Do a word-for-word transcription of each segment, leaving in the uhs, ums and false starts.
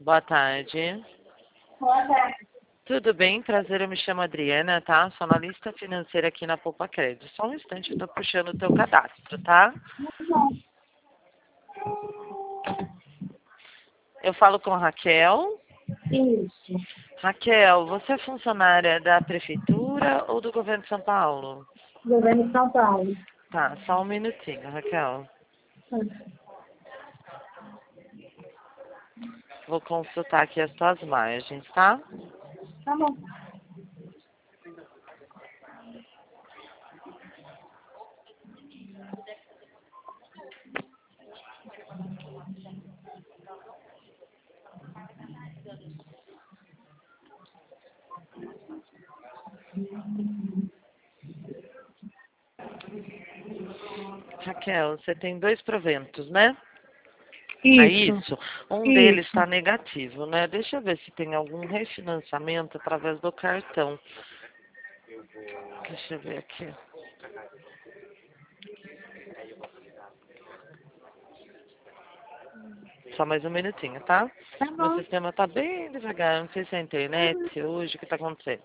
Boa tarde. Boa tarde. Tudo bem? Prazer, eu me chamo Adriana, tá? Sou analista financeira aqui na Poupa Crédito. Só um instante, eu tô puxando o teu cadastro, tá? Eu falo com a Raquel. Isso. Raquel, você é funcionária da Prefeitura ou do Governo de São Paulo? Governo de São Paulo. Tá, só um minutinho, Raquel. Vou consultar aqui as tuas margens, tá? Tá bom. Raquel, você tem dois proventos, né? Isso. É isso? Um Isso. deles está negativo, né? Deixa eu ver se tem algum refinanciamento através do cartão. Deixa eu ver aqui. Só mais um minutinho, tá? Tá Meu bom. sistema tá bem devagar. Não sei se é a internet hoje, o que tá acontecendo.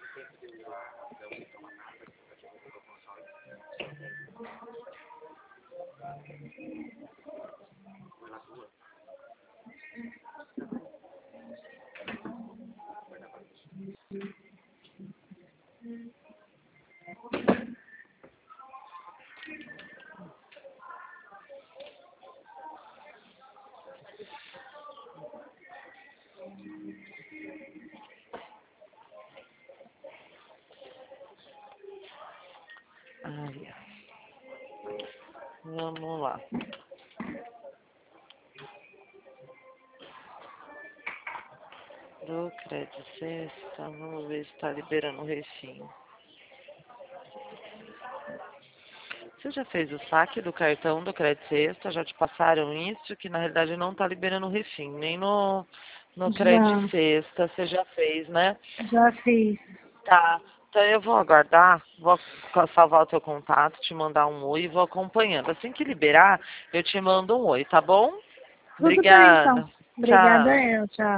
Ai, vamos lá. Do crédito sexta, vamos ver se está liberando o refim. Você já fez o saque do cartão do crédito sexta? Já te passaram isso? Que na realidade não está liberando o refim, nem no, no crédito Já. sexta. Você já fez, né? Já fiz. Tá. Então eu vou aguardar, vou salvar o teu contato, te mandar um oi e vou acompanhando. Assim que liberar, eu te mando um oi, tá bom? Tudo bem, então. Obrigada. Obrigada, Tchau. eu. Tchau.